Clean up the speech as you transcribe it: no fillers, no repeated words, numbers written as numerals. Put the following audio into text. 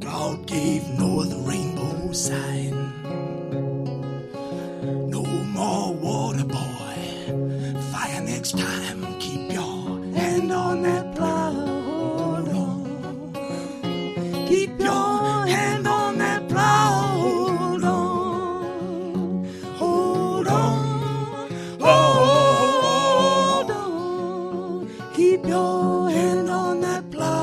cloud gave north rainbow sign. No more water, boy. Fire next time. Keep your hand on that plow. Hold on. Keep your hand on that plow. Hold on. Hold on. Hold on. Keep your hand on that plow.